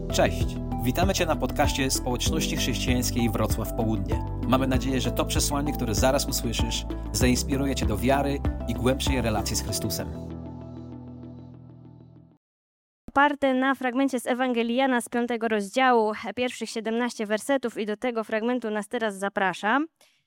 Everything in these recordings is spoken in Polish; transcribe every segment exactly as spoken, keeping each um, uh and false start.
Cześć! Witamy Cię na podcaście Społeczności Chrześcijańskiej Wrocław Południe. Mamy nadzieję, że to przesłanie, które zaraz usłyszysz, zainspiruje Cię do wiary i głębszej relacji z Chrystusem. Oparte na fragmencie z Ewangelii Jana z piątego rozdziału, pierwszych siedemnaście wersetów i do tego fragmentu nas teraz zapraszam.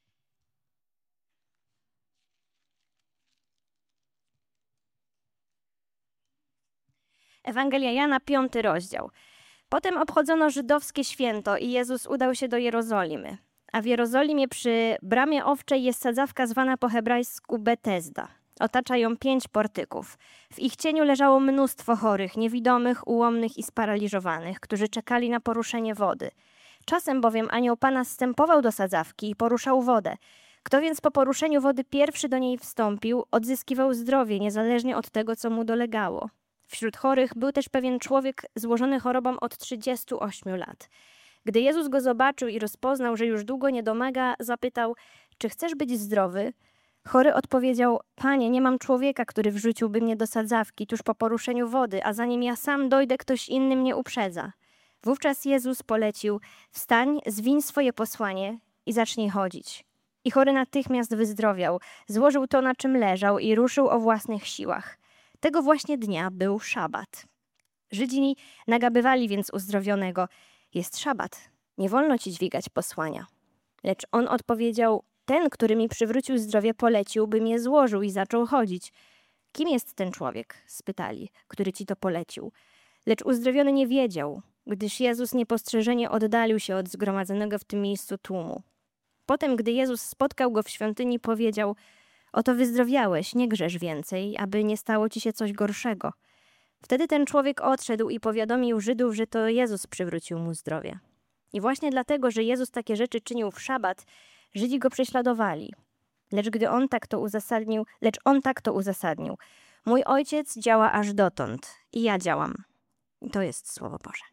Ewangelia Jana, piąty rozdział. Potem obchodzono żydowskie święto i Jezus udał się do Jerozolimy. A w Jerozolimie przy bramie owczej jest sadzawka zwana po hebrajsku Betesda. Otacza ją pięć portyków. W ich cieniu leżało mnóstwo chorych, niewidomych, ułomnych i sparaliżowanych, którzy czekali na poruszenie wody. Czasem bowiem anioł Pana zstępował do sadzawki i poruszał wodę. Kto więc po poruszeniu wody pierwszy do niej wstąpił, odzyskiwał zdrowie, niezależnie od tego, co mu dolegało. Wśród chorych był też pewien człowiek złożony chorobą od trzydziestu ośmiu lat. Gdy Jezus go zobaczył i rozpoznał, że już długo nie domaga, zapytał: czy chcesz być zdrowy? Chory odpowiedział: Panie, nie mam człowieka, który wrzuciłby mnie do sadzawki tuż po poruszeniu wody, a zanim ja sam dojdę, ktoś inny mnie uprzedza. Wówczas Jezus polecił: wstań, zwiń swoje posłanie i zacznij chodzić. I chory natychmiast wyzdrowiał, złożył to, na czym leżał i ruszył o własnych siłach. Tego właśnie dnia był szabat. Żydzi nagabywali więc uzdrowionego: jest szabat, nie wolno ci dźwigać posłania. Lecz on odpowiedział: ten, który mi przywrócił zdrowie, polecił, bym je złożył i zaczął chodzić. Kim jest ten człowiek? Spytali, który ci to polecił. Lecz uzdrowiony nie wiedział, gdyż Jezus niepostrzeżenie oddalił się od zgromadzonego w tym miejscu tłumu. Potem, gdy Jezus spotkał go w świątyni, powiedział: oto wyzdrowiałeś, nie grzesz więcej, aby nie stało ci się coś gorszego. Wtedy ten człowiek odszedł i powiadomił Żydów, że to Jezus przywrócił mu zdrowie. I właśnie dlatego, że Jezus takie rzeczy czynił w szabat, Żydzi go prześladowali. Lecz gdy on tak to uzasadnił, lecz on tak to uzasadnił. Mój ojciec działa aż dotąd i ja działam. I to jest Słowo Boże.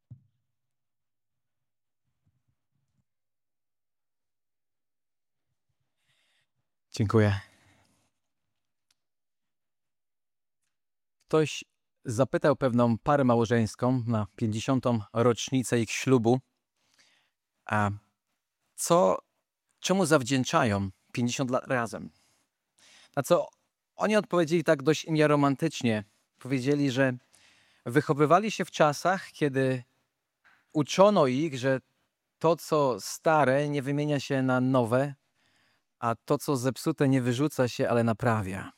Dziękuję. Ktoś zapytał pewną parę małżeńską na pięćdziesiątą rocznicę ich ślubu, a co, czemu zawdzięczają pięćdziesiąt lat razem? Na co oni odpowiedzieli tak dość im romantycznie. Powiedzieli, że wychowywali się w czasach, kiedy uczono ich, że to, co stare, nie wymienia się na nowe, a to, co zepsute, nie wyrzuca się, ale naprawia.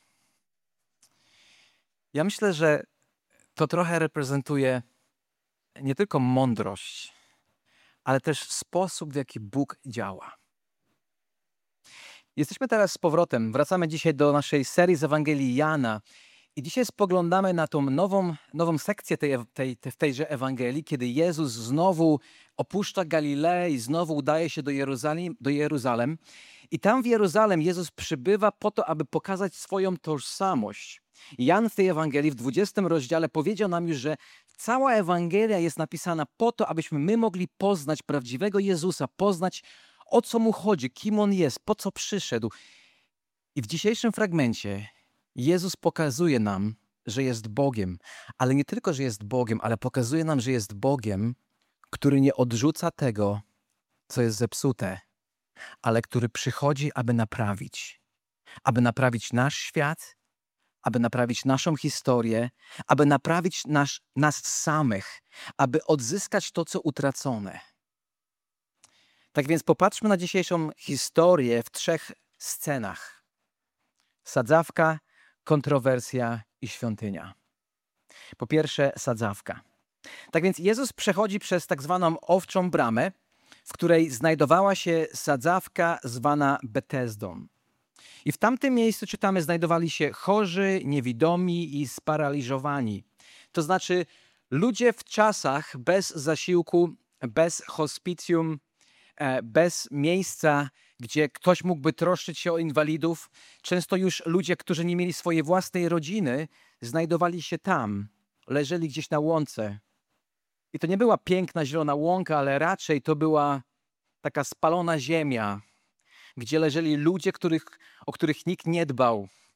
Ja myślę, że to trochę reprezentuje nie tylko mądrość, ale też sposób, w jaki Bóg działa. Jesteśmy teraz z powrotem, wracamy dzisiaj do naszej serii z Ewangelii Jana i dzisiaj spoglądamy na tą nową, nową sekcję tej, tej, tej, w tejże Ewangelii, kiedy Jezus znowu opuszcza Galileę i znowu udaje się do Jerozolimy, do Jeruzalem. I tam w Jeruzalem Jezus przybywa po to, aby pokazać swoją tożsamość. Jan w tej Ewangelii, w dwudziestym rozdziale powiedział nam już, że cała Ewangelia jest napisana po to, abyśmy my mogli poznać prawdziwego Jezusa, poznać, o co Mu chodzi, kim On jest, po co przyszedł. I w dzisiejszym fragmencie Jezus pokazuje nam, że jest Bogiem, ale nie tylko, że jest Bogiem, ale pokazuje nam, że jest Bogiem, który nie odrzuca tego, co jest zepsute, ale który przychodzi, aby naprawić. Aby naprawić nasz świat, aby naprawić naszą historię, aby naprawić nasz, nas samych, aby odzyskać to, co utracone. Tak więc popatrzmy na dzisiejszą historię w trzech scenach. Sadzawka, kontrowersja i świątynia. Po pierwsze, sadzawka. Tak więc Jezus przechodzi przez tak zwaną owczą bramę, w której znajdowała się sadzawka zwana Betesdą. I w tamtym miejscu, czytamy, znajdowali się chorzy, niewidomi i sparaliżowani. To znaczy ludzie w czasach bez zasiłku, bez hospicjum, bez miejsca, gdzie ktoś mógłby troszczyć się o inwalidów. Często już ludzie, którzy nie mieli swojej własnej rodziny, znajdowali się tam, leżeli gdzieś na łące. I to nie była piękna, zielona łąka, ale raczej to była taka spalona ziemia, gdzie leżeli ludzie, których, o których nikt nie dbał,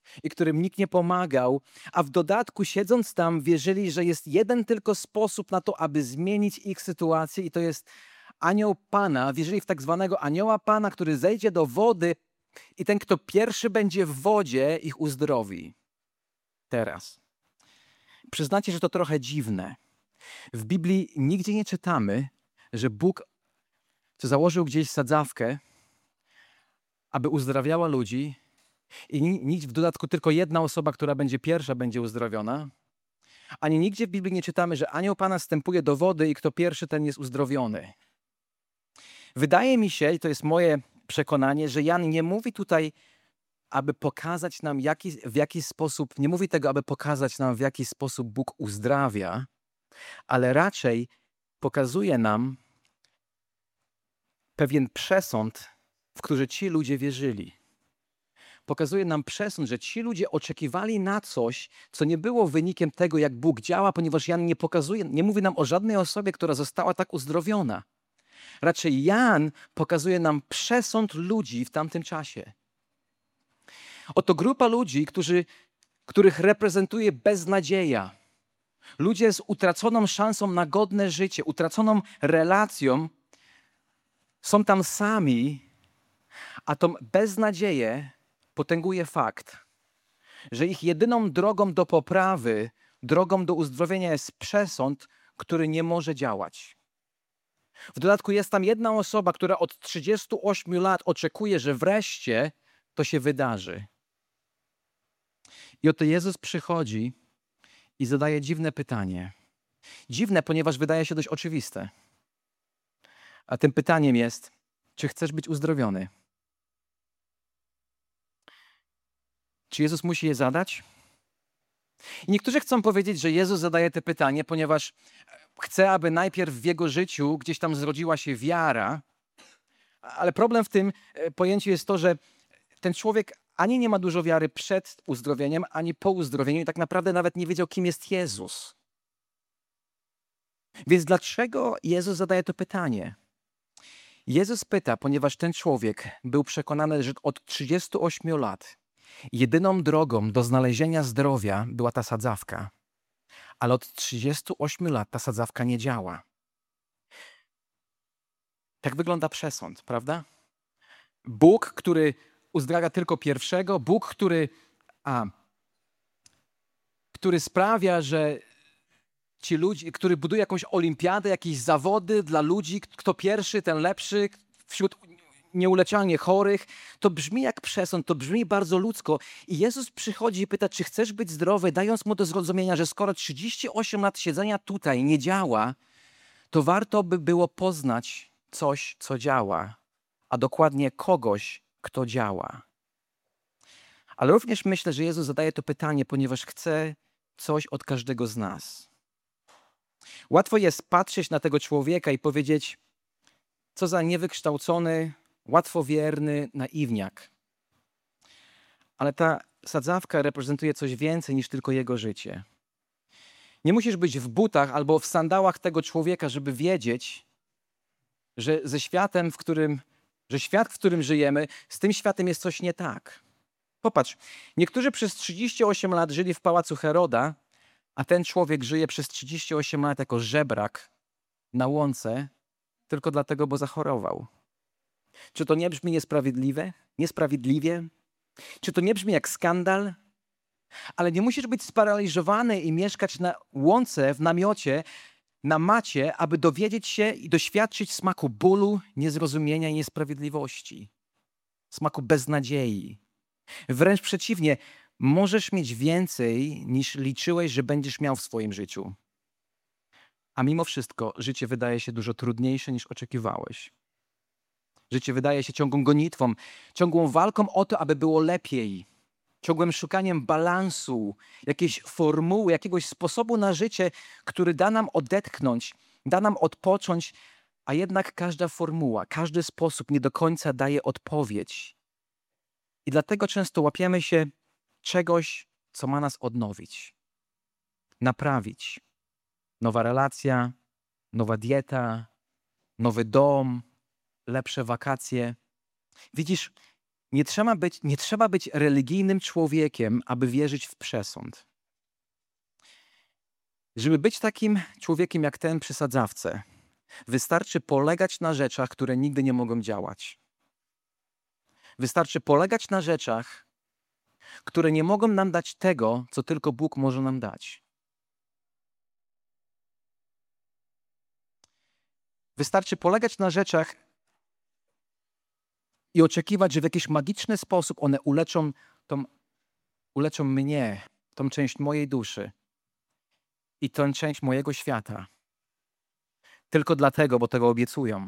i którym nikt nie pomagał, a w dodatku siedząc tam wierzyli, że jest jeden tylko sposób na to, aby zmienić ich sytuację i to jest anioł Pana. Wierzyli w tak zwanego anioła Pana, który zejdzie do wody i ten, kto pierwszy będzie w wodzie, ich uzdrowi. Teraz. Przyznacie, że to trochę dziwne. W Biblii nigdzie nie czytamy, że Bóg co założył gdzieś sadzawkę, aby uzdrawiała ludzi i nic w dodatku tylko jedna osoba, która będzie pierwsza, będzie uzdrowiona. Ani nigdzie w Biblii nie czytamy, że anioł Pana wstępuje do wody i kto pierwszy, ten jest uzdrowiony. Wydaje mi się, i to jest moje przekonanie, że Jan nie mówi tutaj, aby pokazać nam jaki, w jaki sposób, nie mówi tego, aby pokazać nam, w jaki sposób Bóg uzdrawia, ale raczej pokazuje nam pewien przesąd, w który ci ludzie wierzyli. Pokazuje nam przesąd, że ci ludzie oczekiwali na coś, co nie było wynikiem tego, jak Bóg działa, ponieważ Jan nie pokazuje, nie mówi nam o żadnej osobie, która została tak uzdrowiona. Raczej Jan pokazuje nam przesąd ludzi w tamtym czasie. Oto grupa ludzi, którzy, których reprezentuje beznadzieja. Ludzie z utraconą szansą na godne życie, utraconą relacją, są tam sami, a tą beznadzieję potęguje fakt, że ich jedyną drogą do poprawy, drogą do uzdrowienia jest przesąd, który nie może działać. W dodatku jest tam jedna osoba, która od trzydziestu ośmiu lat oczekuje, że wreszcie to się wydarzy. I oto Jezus przychodzi i zadaje dziwne pytanie. Dziwne, ponieważ wydaje się dość oczywiste. A tym pytaniem jest, czy chcesz być uzdrowiony? Czy Jezus musi je zadać? I niektórzy chcą powiedzieć, że Jezus zadaje te pytanie, ponieważ chce, aby najpierw w jego życiu gdzieś tam zrodziła się wiara, ale problem w tym pojęciu jest to, że ten człowiek ani nie ma dużo wiary przed uzdrowieniem, ani po uzdrowieniu i tak naprawdę nawet nie wiedział, kim jest Jezus. Więc dlaczego Jezus zadaje to pytanie? Jezus pyta, ponieważ ten człowiek był przekonany, że od trzydziestu ośmiu lat jedyną drogą do znalezienia zdrowia była ta sadzawka. Ale od trzydziestu ośmiu lat ta sadzawka nie działa. Tak wygląda przesąd, prawda? Bóg, który uzdrawia tylko pierwszego, Bóg, który, a, który sprawia, że ci ludzie, który buduje jakąś olimpiadę, jakieś zawody dla ludzi, kto pierwszy, ten lepszy, wśród nieuleczalnie chorych. To brzmi jak przesąd, to brzmi bardzo ludzko. I Jezus przychodzi i pyta, czy chcesz być zdrowy, dając mu do zrozumienia, że skoro trzydzieści osiem lat siedzenia tutaj nie działa, to warto by było poznać coś, co działa, a dokładnie kogoś, kto działa. Ale również myślę, że Jezus zadaje to pytanie, ponieważ chce coś od każdego z nas. Łatwo jest patrzeć na tego człowieka i powiedzieć, co za niewykształcony, łatwowierny naiwniak. Ale ta sadzawka reprezentuje coś więcej niż tylko jego życie. Nie musisz być w butach albo w sandałach tego człowieka, żeby wiedzieć, że ze światem, w którym, że świat, w którym żyjemy, z tym światem jest coś nie tak. Popatrz, niektórzy przez trzydzieści osiem lat żyli w pałacu Heroda, a ten człowiek żyje przez trzydzieści osiem lat jako żebrak na łące, tylko dlatego, bo zachorował. Czy to nie brzmi niesprawiedliwe? Niesprawiedliwie? Czy to nie brzmi jak skandal? Ale nie musisz być sparaliżowany i mieszkać na łące, w namiocie, na macie, aby dowiedzieć się i doświadczyć smaku bólu, niezrozumienia i niesprawiedliwości. Smaku beznadziei. Wręcz przeciwnie, możesz mieć więcej, niż liczyłeś, że będziesz miał w swoim życiu. A mimo wszystko życie wydaje się dużo trudniejsze, niż oczekiwałeś. Życie wydaje się ciągłą gonitwą, ciągłą walką o to, aby było lepiej. Ciągłym szukaniem balansu, jakiejś formuły, jakiegoś sposobu na życie, który da nam odetchnąć, da nam odpocząć, a jednak każda formuła, każdy sposób nie do końca daje odpowiedź. I dlatego często łapiemy się czegoś, co ma nas odnowić, naprawić. Nowa relacja, nowa dieta, nowy dom, lepsze wakacje. Widzisz, Nie trzeba być, nie trzeba być religijnym człowiekiem, aby wierzyć w przesąd. Żeby być takim człowiekiem jak ten przy sadzawce, wystarczy polegać na rzeczach, które nigdy nie mogą działać. Wystarczy polegać na rzeczach, które nie mogą nam dać tego, co tylko Bóg może nam dać. Wystarczy polegać na rzeczach i oczekiwać, że w jakiś magiczny sposób one uleczą, tą, uleczą mnie, tą część mojej duszy i tę część mojego świata. Tylko dlatego, bo tego obiecują.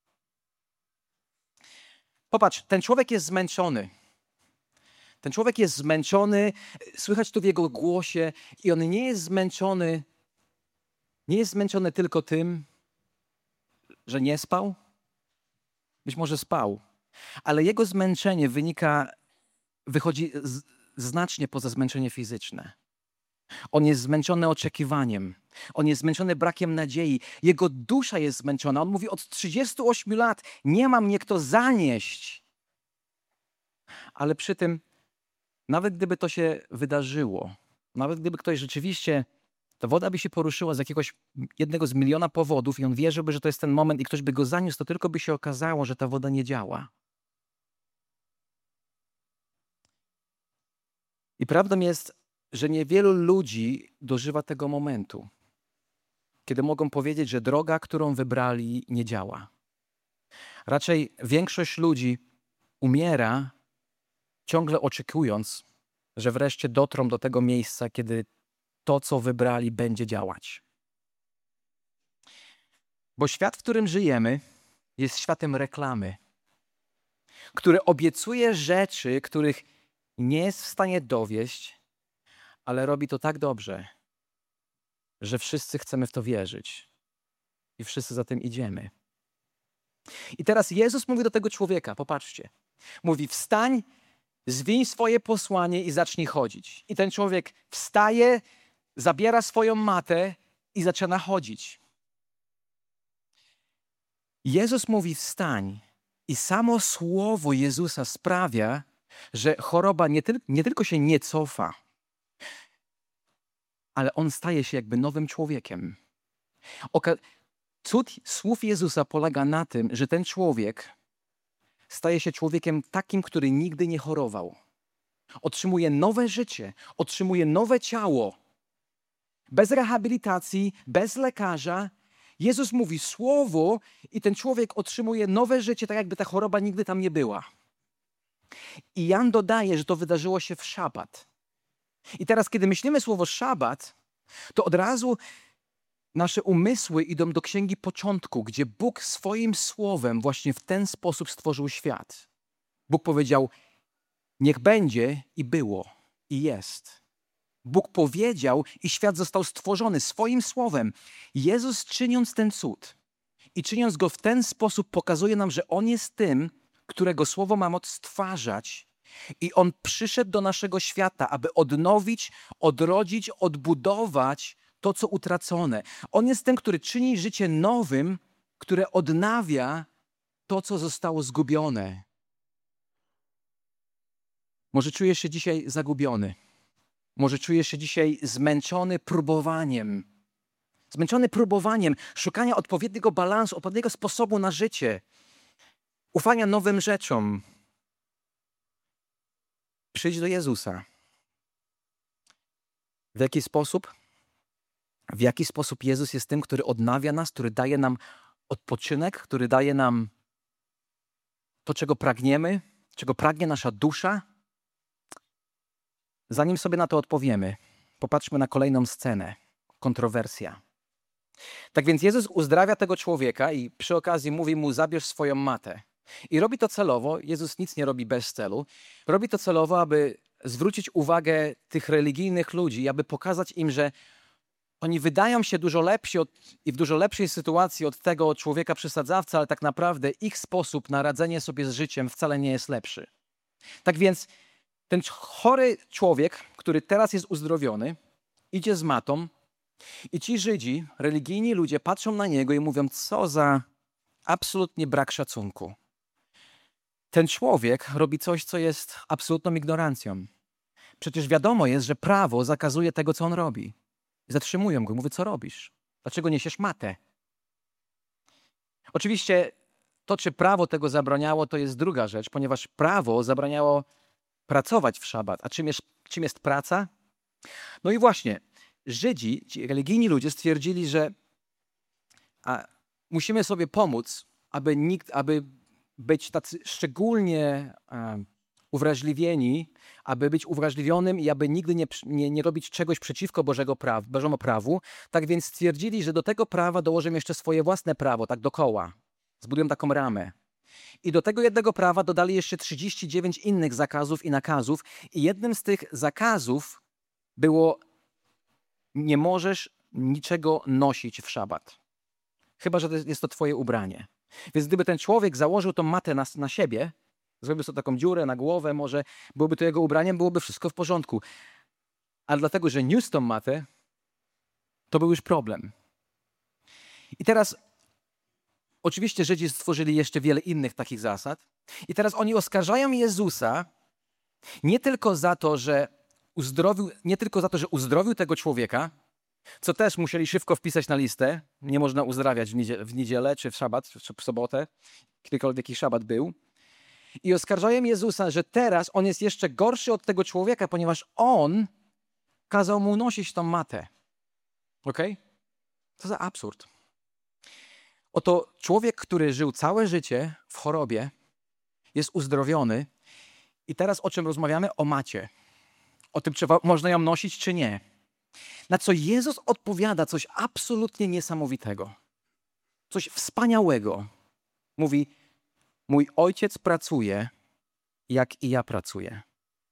Popatrz, ten człowiek jest zmęczony. Ten człowiek jest zmęczony, słychać to w jego głosie i on nie jest zmęczony, nie jest zmęczony tylko tym, że nie spał. Być może spał, ale jego zmęczenie wynika, wychodzi z, znacznie poza zmęczenie fizyczne. On jest zmęczony oczekiwaniem. On jest zmęczony brakiem nadziei. Jego dusza jest zmęczona. On mówi, od trzydziestu ośmiu lat nie ma mnie kto zanieść. Ale przy tym, nawet gdyby to się wydarzyło, nawet gdyby ktoś rzeczywiście, ta woda by się poruszyła z jakiegoś jednego z miliona powodów i on wierzyłby, że to jest ten moment i ktoś by go zaniósł, to tylko by się okazało, że ta woda nie działa. I prawdą jest, że niewielu ludzi dożywa tego momentu, kiedy mogą powiedzieć, że droga, którą wybrali, nie działa. Raczej większość ludzi umiera, ciągle oczekując, że wreszcie dotrą do tego miejsca, kiedy to, co wybrali, będzie działać. Bo świat, w którym żyjemy, jest światem reklamy, który obiecuje rzeczy, których nie jest w stanie dowieść, ale robi to tak dobrze, że wszyscy chcemy w to wierzyć i wszyscy za tym idziemy. I teraz Jezus mówi do tego człowieka, popatrzcie, mówi, wstań, zwiń swoje posłanie i zacznij chodzić. I ten człowiek wstaje, zabiera swoją matę i zaczyna chodzić. Jezus mówi, wstań i samo słowo Jezusa sprawia, że choroba nie, tyl- nie tylko się nie cofa, ale on staje się jakby nowym człowiekiem. Oka- Cud słów Jezusa polega na tym, że ten człowiek staje się człowiekiem takim, który nigdy nie chorował. Otrzymuje nowe życie, otrzymuje nowe ciało. Bez rehabilitacji, bez lekarza. Jezus mówi słowo i ten człowiek otrzymuje nowe życie, tak jakby ta choroba nigdy tam nie była. I Jan dodaje, że to wydarzyło się w szabat. I teraz, kiedy myślimy słowo szabat, to od razu nasze umysły idą do Księgi Początku, gdzie Bóg swoim słowem właśnie w ten sposób stworzył świat. Bóg powiedział, niech będzie i było i jest. Bóg powiedział i świat został stworzony swoim słowem. Jezus, czyniąc ten cud i czyniąc go w ten sposób, pokazuje nam, że On jest tym, którego słowo ma moc stwarzać i On przyszedł do naszego świata, aby odnowić, odrodzić, odbudować to, co utracone. On jest tym, który czyni życie nowym, które odnawia to, co zostało zgubione. Może czujesz się dzisiaj zagubiony. Może czujesz się dzisiaj zmęczony próbowaniem. Zmęczony próbowaniem szukania odpowiedniego balansu, odpowiedniego sposobu na życie. Ufania nowym rzeczom. Przyjdź do Jezusa. W jaki sposób? W jaki sposób Jezus jest tym, który odnawia nas, który daje nam odpoczynek, który daje nam to, czego pragniemy, czego pragnie nasza dusza? Zanim sobie na to odpowiemy, popatrzmy na kolejną scenę. Kontrowersja. Tak więc Jezus uzdrawia tego człowieka i przy okazji mówi mu, zabierz swoją matę. I robi to celowo, Jezus nic nie robi bez celu. Robi to celowo, aby zwrócić uwagę tych religijnych ludzi, aby pokazać im, że oni wydają się dużo lepsi od, i w dużo lepszej sytuacji od tego człowieka przy sadzawce, ale tak naprawdę ich sposób na radzenie sobie z życiem wcale nie jest lepszy. Tak więc ten chory człowiek, który teraz jest uzdrowiony, idzie z matą i ci Żydzi, religijni ludzie patrzą na niego i mówią, co za absolutnie brak szacunku. ten człowiek robi coś, co jest absolutną ignorancją. Przecież wiadomo jest, że prawo zakazuje tego, co on robi. Zatrzymują go, mówię, co robisz? Dlaczego niesiesz matę? Oczywiście to, czy prawo tego zabraniało, to jest druga rzecz, ponieważ prawo zabraniało pracować w szabat. A czym jest, czym jest praca? No i właśnie, Żydzi, ci religijni ludzie stwierdzili, że a, musimy sobie pomóc, aby, nikt, aby być tacy szczególnie a, uwrażliwieni, aby być uwrażliwionym i aby nigdy nie, nie, nie robić czegoś przeciwko Bożego praw, Bożemu prawu. Tak więc stwierdzili, że do tego prawa dołożą jeszcze swoje własne prawo, tak dokoła. Zbudują taką ramę. I do tego jednego prawa dodali jeszcze trzydzieści dziewięć innych zakazów i nakazów. I jednym z tych zakazów było: nie możesz niczego nosić w szabat. Chyba że to jest to twoje ubranie. Więc gdyby ten człowiek założył tą matę na, na siebie, zrobił sobie taką dziurę na głowę, może byłoby to jego ubraniem, byłoby wszystko w porządku. Ale dlatego, że niósł tą matę, to był już problem. I teraz oczywiście Żydzi stworzyli jeszcze wiele innych takich zasad. I teraz oni oskarżają Jezusa nie tylko za to, że uzdrowił, nie tylko za to, że uzdrowił tego człowieka, co też musieli szybko wpisać na listę. Nie można uzdrawiać w niedzielę, w niedzielę czy w szabat, czy w sobotę, kiedykolwiek jaki szabat był. I oskarżają Jezusa, że teraz on jest jeszcze gorszy od tego człowieka, ponieważ on kazał mu nosić tą matę. Okej? Okay? To za absurd. Oto człowiek, który żył całe życie w chorobie, jest uzdrowiony i teraz o czym rozmawiamy? O macie. O tym, czy można ją nosić, czy nie. Na co Jezus odpowiada coś absolutnie niesamowitego. Coś wspaniałego. Mówi: mój ojciec pracuje, jak i ja pracuję.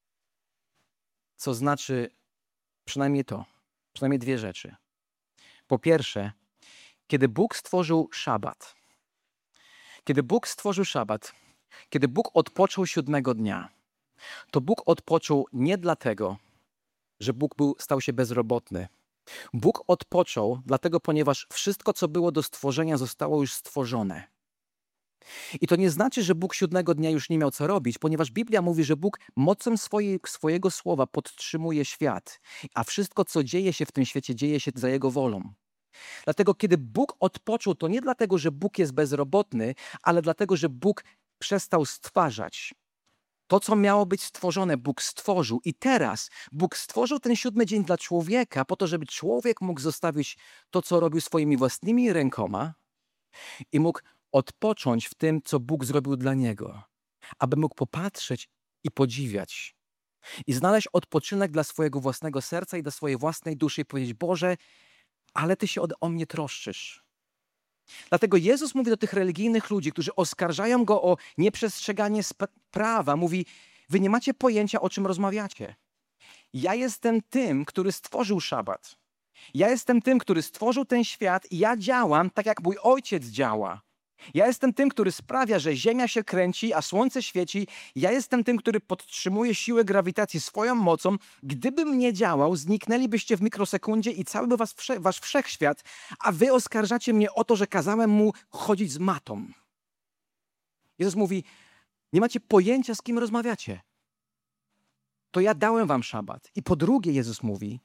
Co znaczy przynajmniej to, przynajmniej dwie rzeczy. Po pierwsze, kiedy Bóg stworzył szabat, kiedy Bóg stworzył szabat, kiedy Bóg odpoczął siódmego dnia, to Bóg odpoczął nie dlatego, że Bóg był, stał się bezrobotny. Bóg odpoczął dlatego, ponieważ wszystko, co było do stworzenia, zostało już stworzone. I to nie znaczy, że Bóg siódmego dnia już nie miał co robić, ponieważ Biblia mówi, że Bóg mocą swojej, swojego słowa podtrzymuje świat, a wszystko, co dzieje się w tym świecie, dzieje się za Jego wolą. Dlatego, kiedy Bóg odpoczął, to nie dlatego, że Bóg jest bezrobotny, ale dlatego, że Bóg przestał stwarzać. To, co miało być stworzone, Bóg stworzył. I teraz Bóg stworzył ten siódmy dzień dla człowieka, po to, żeby człowiek mógł zostawić to, co robił swoimi własnymi rękoma i mógł odpocząć w tym, co Bóg zrobił dla niego. Aby mógł popatrzeć i podziwiać. I znaleźć odpoczynek dla swojego własnego serca i dla swojej własnej duszy i powiedzieć: Boże, ale Ty się o mnie troszczysz. Dlatego Jezus mówi do tych religijnych ludzi, którzy oskarżają Go o nieprzestrzeganie prawa. Mówi: wy nie macie pojęcia, o czym rozmawiacie. Ja jestem tym, który stworzył szabat. Ja jestem tym, który stworzył ten świat i ja działam tak, jak mój ojciec działa. Ja jestem tym, który sprawia, że ziemia się kręci, a słońce świeci. Ja jestem tym, który podtrzymuje siłę grawitacji swoją mocą. Gdybym nie działał, zniknęlibyście w mikrosekundzie i cały by was wsze, wasz wszechświat, a wy oskarżacie mnie o to, że kazałem mu chodzić z matą. Jezus mówi: nie macie pojęcia, z kim rozmawiacie. To ja dałem wam szabat. I po drugie Jezus mówi: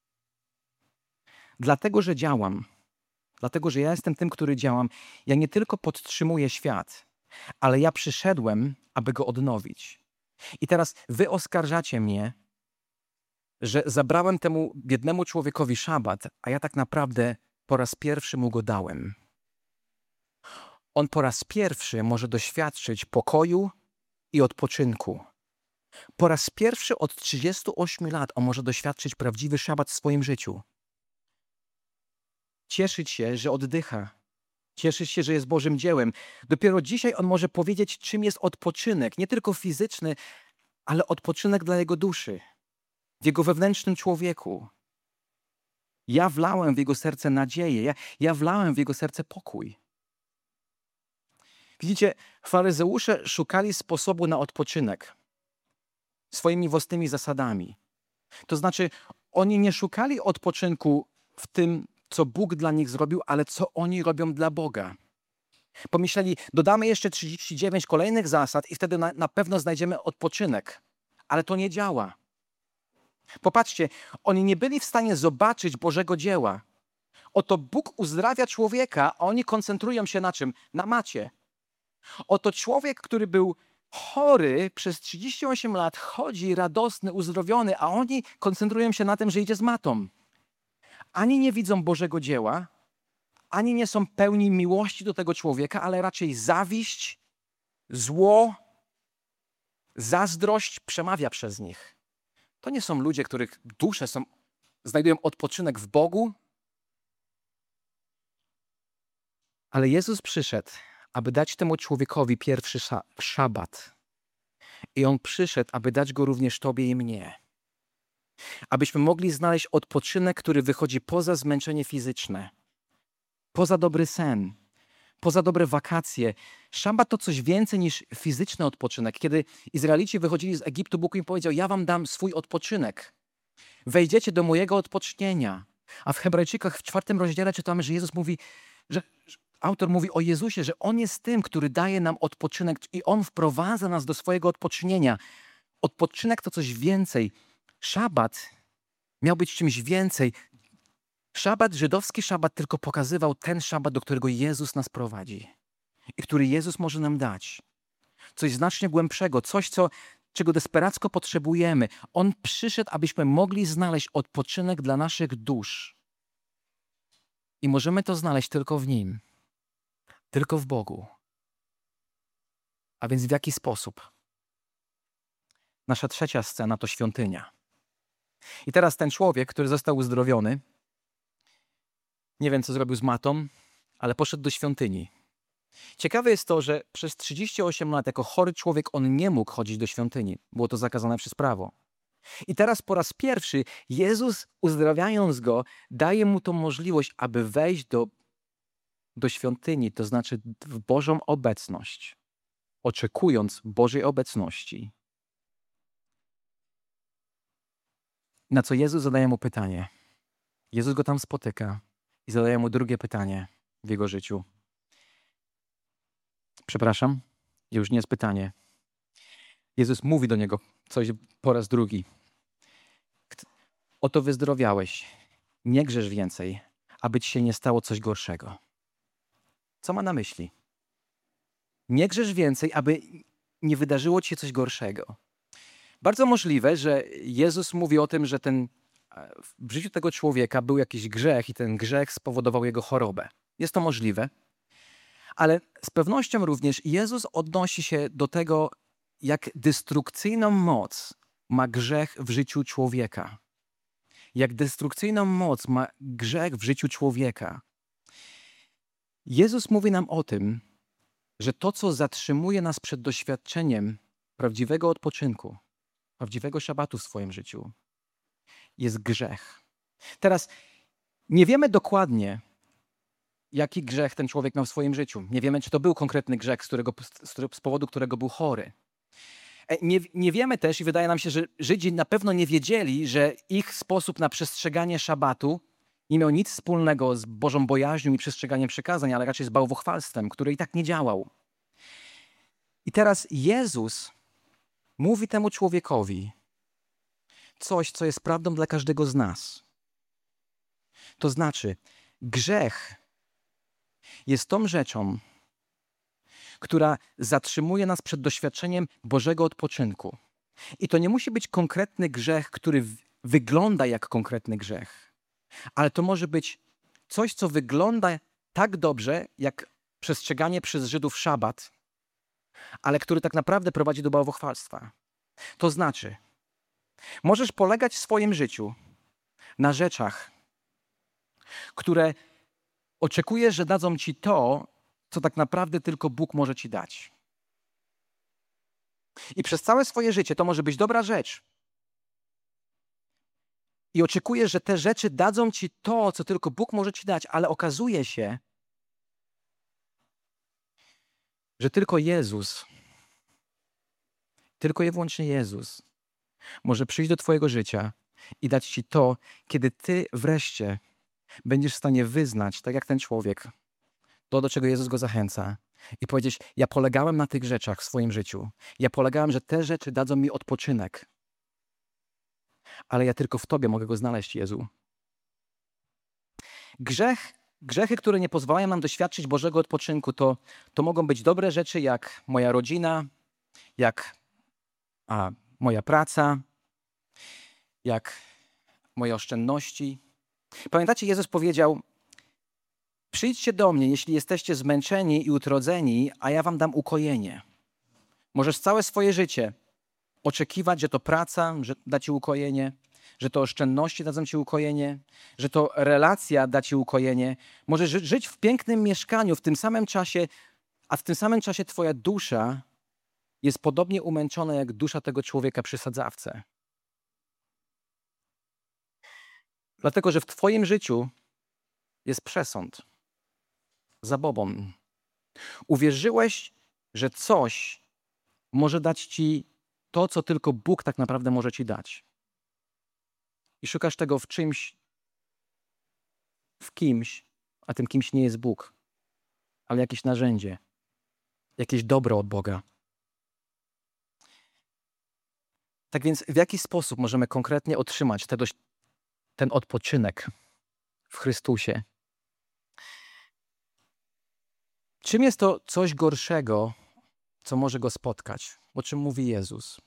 dlatego, że działam, dlatego, że ja jestem tym, który działam, ja nie tylko podtrzymuję świat, ale ja przyszedłem, aby go odnowić. I teraz wy oskarżacie mnie, że zabrałem temu biednemu człowiekowi szabat, a ja tak naprawdę po raz pierwszy mu go dałem. On po raz pierwszy może doświadczyć pokoju i odpoczynku. Po raz pierwszy od trzydziestu ośmiu lat on może doświadczyć prawdziwy szabat w swoim życiu. Cieszyć się, że oddycha. Cieszyć się, że jest Bożym dziełem. Dopiero dzisiaj on może powiedzieć, czym jest odpoczynek. Nie tylko fizyczny, ale odpoczynek dla jego duszy. W jego wewnętrznym człowieku. Ja wlałem w jego serce nadzieję. Ja, ja wlałem w jego serce pokój. Widzicie, faryzeusze szukali sposobu na odpoczynek. Swoimi własnymi zasadami. To znaczy, oni nie szukali odpoczynku w tym, co Bóg dla nich zrobił, ale co oni robią dla Boga. Pomyśleli, dodamy jeszcze trzydzieści dziewięć kolejnych zasad i wtedy na, na pewno znajdziemy odpoczynek. Ale to nie działa. Popatrzcie, oni nie byli w stanie zobaczyć Bożego dzieła. Oto Bóg uzdrawia człowieka, a oni koncentrują się na czym? Na macie. Oto człowiek, który był chory przez trzydzieści osiem lat, chodzi radosny, uzdrowiony, a oni koncentrują się na tym, że idzie z matą. Ani nie widzą Bożego dzieła, ani nie są pełni miłości do tego człowieka, ale raczej zawiść, zło, zazdrość przemawia przez nich. To nie są ludzie, których dusze są, znajdują odpoczynek w Bogu, ale Jezus przyszedł, aby dać temu człowiekowi pierwszy sza- szabat. I On przyszedł, aby dać go również tobie i mnie. Abyśmy mogli znaleźć odpoczynek, który wychodzi poza zmęczenie fizyczne, poza dobry sen, poza dobre wakacje. Szabat to coś więcej niż fizyczny odpoczynek. Kiedy Izraelici wychodzili z Egiptu, Bóg im powiedział, ja wam dam swój odpoczynek. Wejdziecie do mojego odpocznienia. A w Hebrajczykach w czwartym rozdziale czytamy, że Jezus mówi, że autor mówi o Jezusie, że On jest tym, który daje nam odpoczynek i On wprowadza nas do swojego odpocznienia. Odpoczynek to coś więcej. Szabat miał być czymś więcej. Szabat, żydowski szabat tylko pokazywał ten szabat, do którego Jezus nas prowadzi i który Jezus może nam dać. Coś znacznie głębszego, coś, co, czego desperacko potrzebujemy. On przyszedł, abyśmy mogli znaleźć odpoczynek dla naszych dusz. I możemy to znaleźć tylko w Nim. Tylko w Bogu. A więc w jaki sposób? Nasza trzecia scena to świątynia. I teraz ten człowiek, który został uzdrowiony, nie wiem, co zrobił z matą, ale poszedł do świątyni. Ciekawe jest to, że przez trzydzieści osiem lat jako chory człowiek on nie mógł chodzić do świątyni. Było to zakazane przez prawo. I teraz po raz pierwszy Jezus, uzdrawiając go, daje mu tą możliwość, aby wejść do, do świątyni, to znaczy w Bożą obecność, oczekując Bożej obecności. Na co Jezus zadaje mu pytanie. Jezus go tam spotyka i zadaje mu drugie pytanie w jego życiu. Przepraszam, już nie jest pytanie. Jezus mówi do niego coś po raz drugi. Oto wyzdrowiałeś, nie grzesz więcej, aby ci się nie stało coś gorszego. Co ma na myśli? Nie grzesz więcej, aby nie wydarzyło ci się coś gorszego. Bardzo możliwe, że Jezus mówi o tym, że ten, w życiu tego człowieka był jakiś grzech i ten grzech spowodował jego chorobę. Jest to możliwe, ale z pewnością również Jezus odnosi się do tego, jak destrukcyjną moc ma grzech w życiu człowieka. Jak destrukcyjną moc ma grzech w życiu człowieka. Jezus mówi nam o tym, że to, co zatrzymuje nas przed doświadczeniem prawdziwego odpoczynku, prawdziwego szabatu w swoim życiu, jest grzech. Teraz nie wiemy dokładnie, jaki grzech ten człowiek miał w swoim życiu. Nie wiemy, czy to był konkretny grzech, z, którego, z powodu którego był chory. Nie, nie wiemy też i wydaje nam się, że Żydzi na pewno nie wiedzieli, że ich sposób na przestrzeganie szabatu nie miał nic wspólnego z Bożą bojaźnią i przestrzeganiem przykazań, ale raczej z bałwochwalstwem, który i tak nie działał. I teraz Jezus mówi temu człowiekowi coś, co jest prawdą dla każdego z nas. To znaczy, grzech jest tą rzeczą, która zatrzymuje nas przed doświadczeniem Bożego odpoczynku. I to nie musi być konkretny grzech, który w- wygląda jak konkretny grzech, ale to może być coś, co wygląda tak dobrze, jak przestrzeganie przez Żydów szabat, ale który tak naprawdę prowadzi do bałwochwalstwa. To znaczy, możesz polegać w swoim życiu na rzeczach, które oczekujesz, że dadzą ci to, co tak naprawdę tylko Bóg może ci dać. I przez całe swoje życie to może być dobra rzecz. I oczekujesz, że te rzeczy dadzą ci to, co tylko Bóg może ci dać, ale okazuje się, że tylko Jezus, tylko i wyłącznie Jezus może przyjść do twojego życia i dać ci to, kiedy ty wreszcie będziesz w stanie wyznać, tak jak ten człowiek, to, do czego Jezus go zachęca. I powiedzieć, ja polegałem na tych rzeczach w swoim życiu. Ja polegałem, że te rzeczy dadzą mi odpoczynek. Ale ja tylko w Tobie mogę go znaleźć, Jezu. Grzech, grzechy, które nie pozwalają nam doświadczyć Bożego odpoczynku, to, to mogą być dobre rzeczy jak moja rodzina, jak a, moja praca, jak moje oszczędności. Pamiętacie, Jezus powiedział, przyjdźcie do mnie, jeśli jesteście zmęczeni i utrodzeni, a ja wam dam ukojenie. Możesz całe swoje życie oczekiwać, że to praca, że da ci ukojenie, że to oszczędności dadzą ci ukojenie, że to relacja da ci ukojenie. Możesz ży- żyć w pięknym mieszkaniu w tym samym czasie, a w tym samym czasie twoja dusza jest podobnie umęczona jak dusza tego człowieka przy sadzawce. Dlatego, że w twoim życiu jest przesąd, zabobon. Uwierzyłeś, że coś może dać ci to, co tylko Bóg tak naprawdę może ci dać. I szukasz tego w czymś, w kimś, a tym kimś nie jest Bóg, ale jakieś narzędzie, jakieś dobro od Boga. Tak więc w jaki sposób możemy konkretnie otrzymać te dość, ten odpoczynek w Chrystusie? Czym jest to coś gorszego, co może go spotkać? O czym mówi Jezus?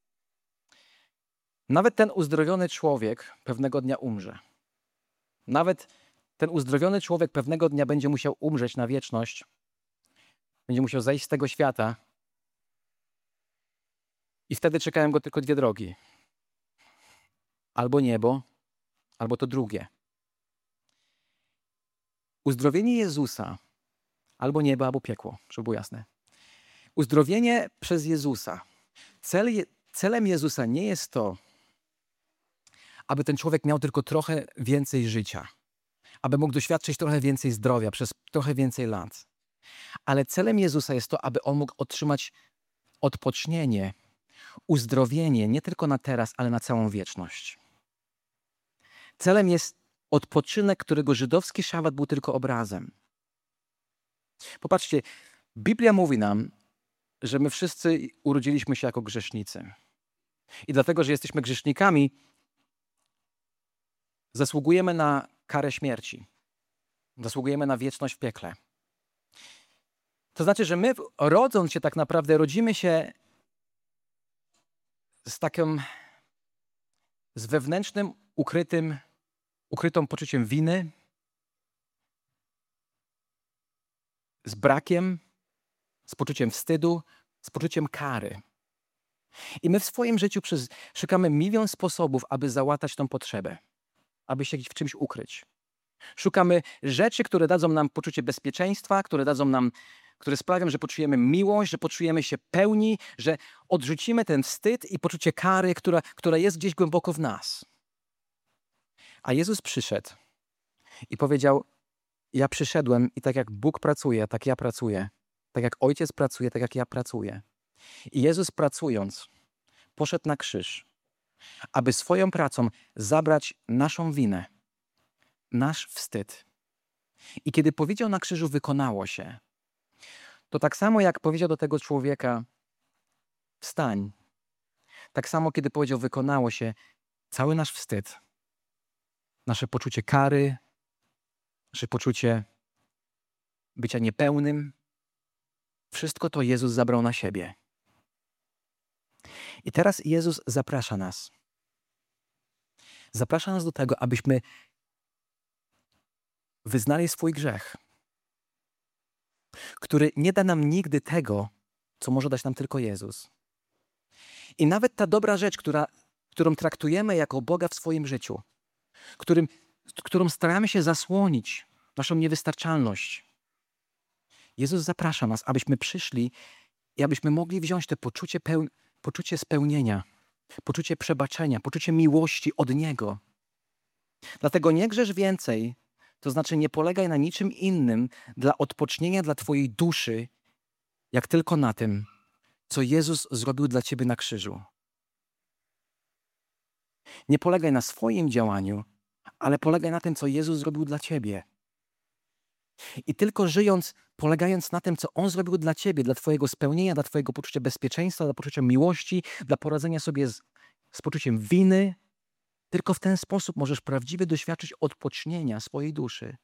Nawet ten uzdrowiony człowiek pewnego dnia umrze. Nawet ten uzdrowiony człowiek pewnego dnia będzie musiał umrzeć na wieczność. Będzie musiał zejść z tego świata. I wtedy czekają go tylko dwie drogi. Albo niebo, albo to drugie. Uzdrowienie Jezusa, albo niebo, albo piekło, żeby było jasne. Uzdrowienie przez Jezusa. Cel je, celem Jezusa nie jest to, aby ten człowiek miał tylko trochę więcej życia. Aby mógł doświadczyć trochę więcej zdrowia przez trochę więcej lat. Ale celem Jezusa jest to, aby on mógł otrzymać odpocznienie, uzdrowienie nie tylko na teraz, ale na całą wieczność. Celem jest odpoczynek, którego żydowski szabat był tylko obrazem. Popatrzcie, Biblia mówi nam, że my wszyscy urodziliśmy się jako grzesznicy. I dlatego, że jesteśmy grzesznikami, zasługujemy na karę śmierci. Zasługujemy na wieczność w piekle. To znaczy, że my rodząc się tak naprawdę, rodzimy się z takim, z wewnętrznym, ukrytym, ukrytą poczuciem winy, z brakiem, z poczuciem wstydu, z poczuciem kary. I my w swoim życiu przez, szukamy milion sposobów, aby załatać tą potrzebę, aby się w czymś ukryć. Szukamy rzeczy, które dadzą nam poczucie bezpieczeństwa, które dadzą nam, które sprawią, że poczujemy miłość, że poczujemy się pełni, że odrzucimy ten wstyd i poczucie kary, która, która jest gdzieś głęboko w nas. A Jezus przyszedł i powiedział, ja przyszedłem i tak jak Bóg pracuje, tak ja pracuję. Tak jak Ojciec pracuje, tak jak ja pracuję. I Jezus pracując, poszedł na krzyż, aby swoją pracą zabrać naszą winę, nasz wstyd. I kiedy powiedział na krzyżu, wykonało się, to tak samo jak powiedział do tego człowieka, wstań. Tak samo kiedy powiedział, wykonało się, cały nasz wstyd, nasze poczucie kary, nasze poczucie bycia niepełnym, wszystko to Jezus zabrał na siebie. I teraz Jezus zaprasza nas. Zaprasza nas do tego, abyśmy wyznali swój grzech, który nie da nam nigdy tego, co może dać nam tylko Jezus. I nawet ta dobra rzecz, która, którą traktujemy jako Boga w swoim życiu, którym, którą staramy się zasłonić naszą niewystarczalność, Jezus zaprasza nas, abyśmy przyszli i abyśmy mogli wziąć to poczucie, peł, poczucie spełnienia, poczucie przebaczenia, poczucie miłości od Niego. Dlatego nie grzesz więcej, to znaczy nie polegaj na niczym innym dla odpocznienia dla twojej duszy, jak tylko na tym, co Jezus zrobił dla ciebie na krzyżu. Nie polegaj na swoim działaniu, ale polegaj na tym, co Jezus zrobił dla ciebie. I tylko żyjąc, polegając na tym, co On zrobił dla ciebie, dla twojego spełnienia, dla twojego poczucia bezpieczeństwa, dla poczucia miłości, dla poradzenia sobie z, z poczuciem winy, tylko w ten sposób możesz prawdziwie doświadczyć odpocznienia swojej duszy.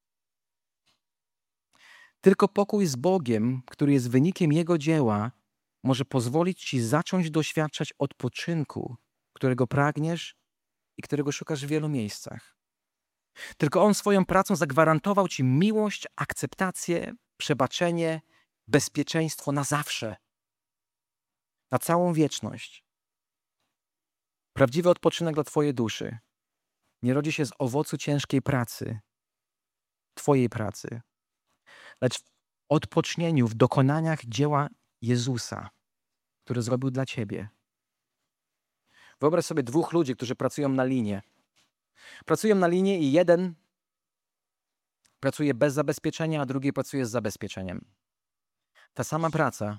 Tylko pokój z Bogiem, który jest wynikiem Jego dzieła, może pozwolić ci zacząć doświadczać odpoczynku, którego pragniesz i którego szukasz w wielu miejscach. Tylko On swoją pracą zagwarantował ci miłość, akceptację, przebaczenie, bezpieczeństwo na zawsze, na całą wieczność. Prawdziwy odpoczynek dla twojej duszy nie rodzi się z owocu ciężkiej pracy, twojej pracy, lecz w odpocznieniu, w dokonaniach dzieła Jezusa, który zrobił dla ciebie. Wyobraź sobie dwóch ludzi, którzy pracują na linie. Pracują na linie i jeden pracuje bez zabezpieczenia, a drugi pracuje z zabezpieczeniem. Ta sama praca,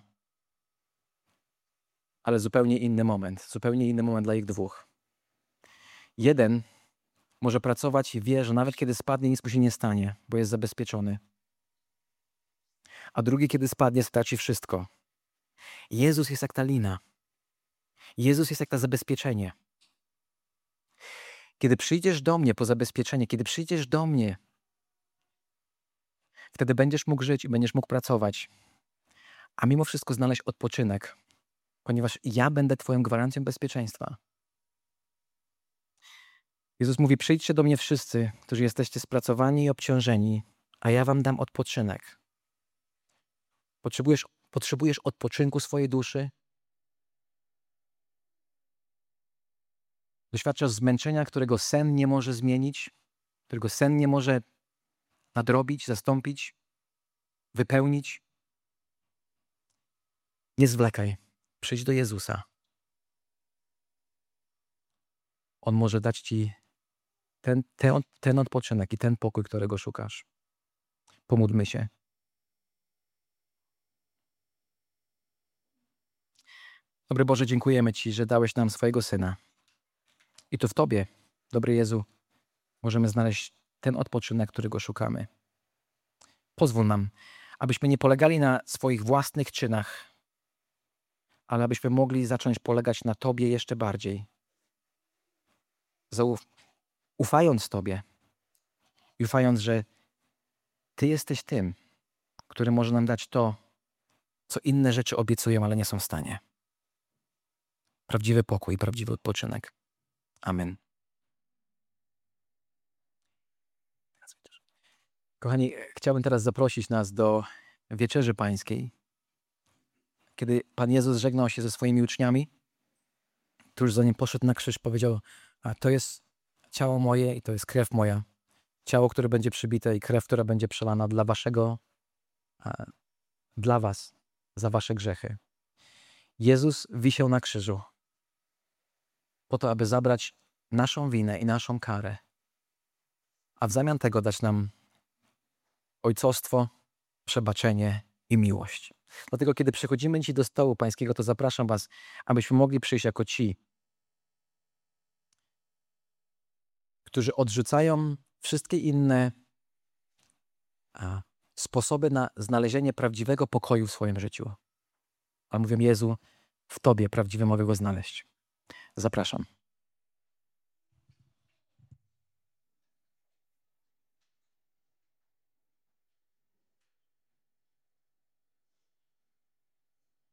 ale zupełnie inny moment. Zupełnie inny moment dla ich dwóch. Jeden może pracować i wie, że nawet kiedy spadnie, nic mu się nie stanie, bo jest zabezpieczony. A drugi, kiedy spadnie, straci wszystko. Jezus jest jak ta lina. Jezus jest jak to zabezpieczenie. Kiedy przyjdziesz do mnie po zabezpieczenie, kiedy przyjdziesz do mnie, wtedy będziesz mógł żyć i będziesz mógł pracować, a mimo wszystko znaleźć odpoczynek, ponieważ ja będę twoją gwarancją bezpieczeństwa. Jezus mówi, przyjdźcie do mnie wszyscy, którzy jesteście spracowani i obciążeni, a ja wam dam odpoczynek. Potrzebujesz, potrzebujesz odpoczynku swojej duszy? Doświadczasz zmęczenia, którego sen nie może zmienić, którego sen nie może nadrobić, zastąpić, wypełnić? Nie zwlekaj. Przyjdź do Jezusa. On może dać ci ten, ten, ten odpoczynek i ten pokój, którego szukasz. Pomódlmy się. Dobry Boże, dziękujemy Ci, że dałeś nam swojego Syna. I to w Tobie, dobry Jezu, możemy znaleźć ten odpoczynek, którego szukamy. Pozwól nam, abyśmy nie polegali na swoich własnych czynach, ale abyśmy mogli zacząć polegać na Tobie jeszcze bardziej. Zauf- ufając Tobie i ufając, że Ty jesteś tym, który może nam dać to, co inne rzeczy obiecują, ale nie są w stanie. Prawdziwy pokój, prawdziwy odpoczynek. Amen. Kochani, chciałbym teraz zaprosić nas do Wieczerzy Pańskiej. Kiedy Pan Jezus żegnał się ze swoimi uczniami, tuż zanim poszedł na krzyż, powiedział, a to jest ciało moje i to jest krew moja. Ciało, które będzie przybite i krew, która będzie przelana dla waszego, a, dla was, za wasze grzechy. Jezus wisiał na krzyżu po to, aby zabrać naszą winę i naszą karę, a w zamian tego dać nam ojcostwo, przebaczenie i miłość. Dlatego, kiedy przychodzimy dziś do stołu Pańskiego, to zapraszam was, abyśmy mogli przyjść jako ci, którzy odrzucają wszystkie inne a, sposoby na znalezienie prawdziwego pokoju w swoim życiu. A mówią, Jezu, w Tobie prawdziwie mogę go znaleźć. Zapraszam.